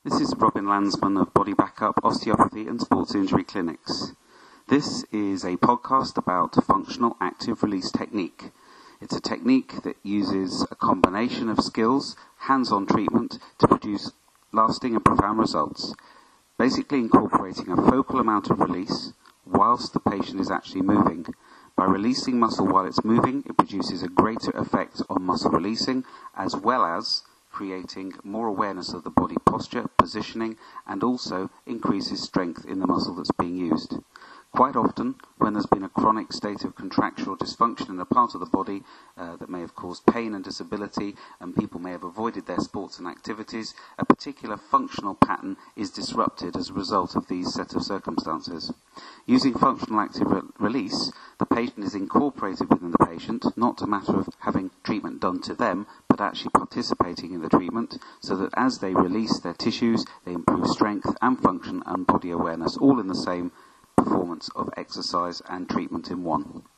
This is Robin Landsman of Body Backup Osteopathy and Sports Injury Clinics. This is a podcast about functional active release technique. It's a technique that uses a combination of skills, hands-on treatment to produce lasting and profound results, basically incorporating a focal amount of release whilst the patient is actually moving. By releasing muscle while it's moving, it produces a greater effect on muscle releasing, as well as creating more awareness of the body posture, positioning, and also increases strength in the muscle that's being used. Quite often, when there's been a chronic state of contraction or dysfunction in a part of the body that may have caused pain and disability, and people may have avoided their sports and activities, a particular functional pattern is disrupted as a result of these set of circumstances. Using functional active release, the patient is incorporated within the patient, not a matter of having treatment done to them, but actually participating in the treatment, so that as they release their tissues, they improve strength and function and body awareness, all in the same performance of exercise and treatment in one.